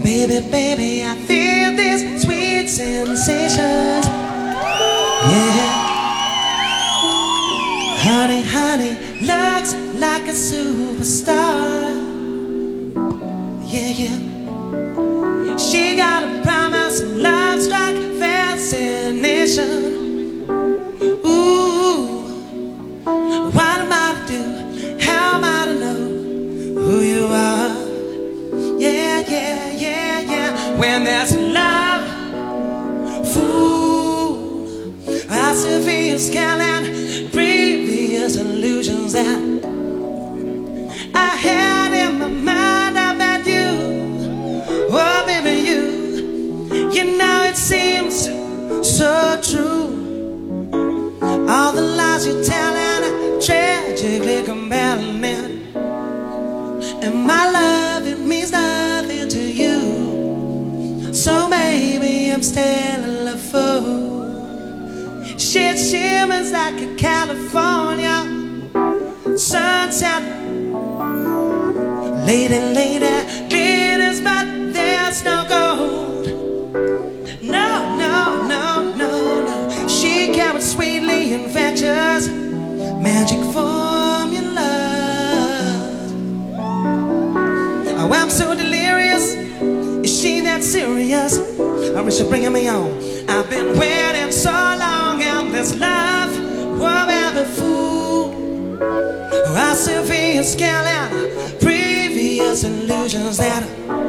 Baby, baby, I feel these sweet sensations. Yeah. Honey, honey, looks like a superstar. Yeah, yeah. She got a promise of love struck fascination. Ooh, what am I to do? How am I to know who you are? Yeah, yeah, yeah, yeah. When there's love, fool, I still feel scared and previous illusions that I had in my mind about you. Oh, baby, you know it seems so true. All the lies you tell and tragically compelling me. And my love, it means nothing to you. So maybe I'm still a fool. Shit shimmers like a California sunset. Lady, lady, glitters, but there's no gold. No, no, no, no, no. She carries sweetly infectious magic formula. Oh, I'm so delirious. Is she that serious? Or is she bringing me on? I've been waiting so long, and this love won't ever fool. Oh, I still feel scared and previous illusions that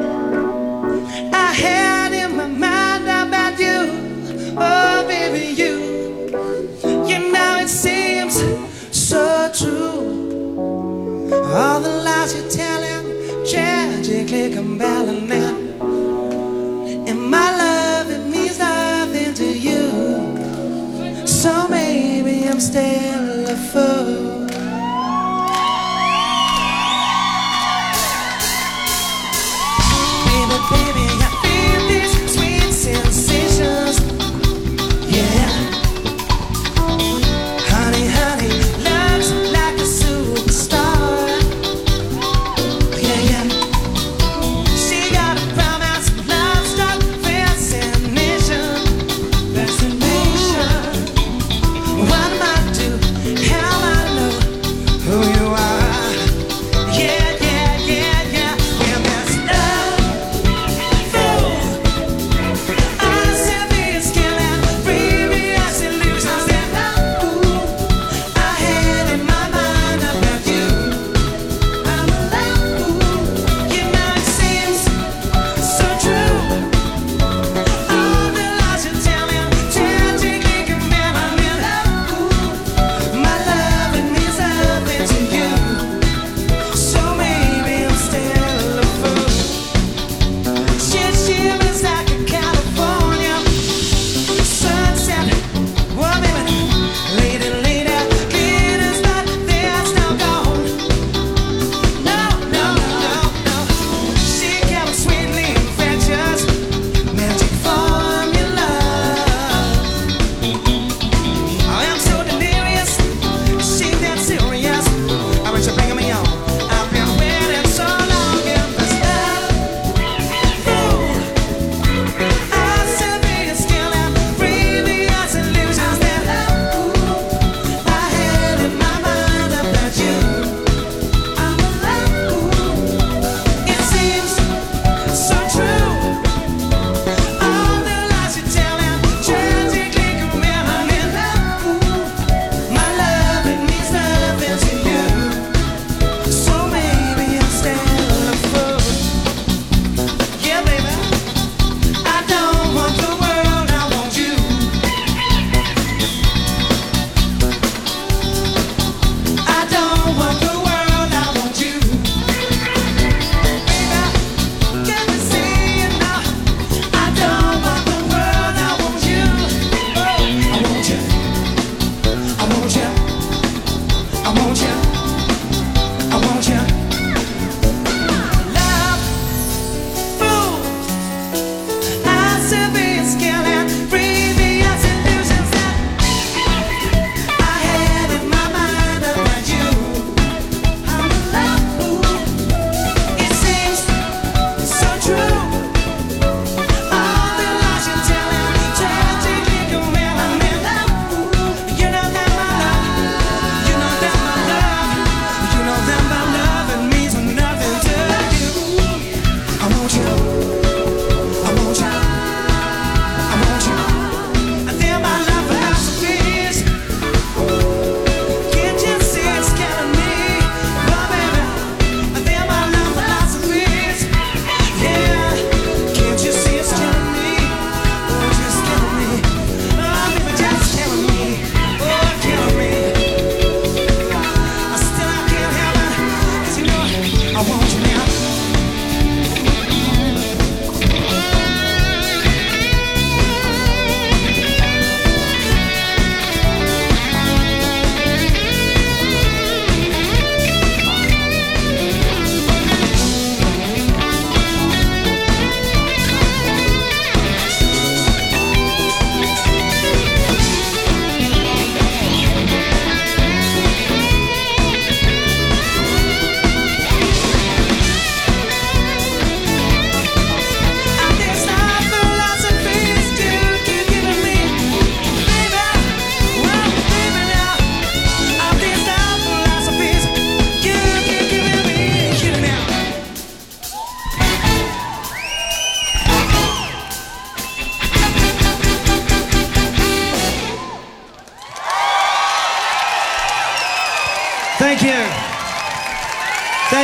I had in my mind about you. Oh, baby, you know it seems so true. All the lies you're telling, tragically compelling now. And my love, it means nothing to you. So maybe I'm still a fool. Baby, baby, I feel these sweet sensations. Yeah. Honey, honey, looks like a superstar. Yeah, yeah. She got a promise of love struck fascination. Fascination. What am I to do? How am I to know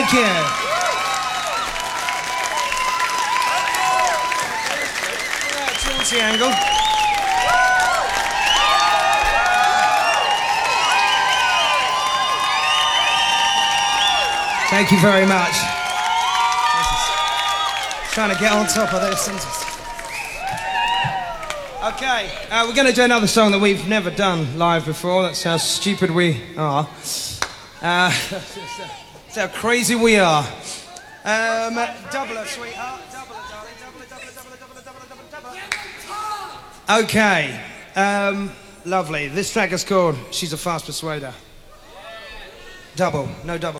Thank you. Jaunty angle. Thank you very much. Trying to get on top of those sentences. Okay, we're going to do another song that we've never done live before. That's how stupid we are. That's how crazy we are. Double it, sweetheart. Double it, darling. Double it, double it, double it, double it, double it, double it, double it. Okay, lovely. This track is called She's a Fast Persuader. Double, no double.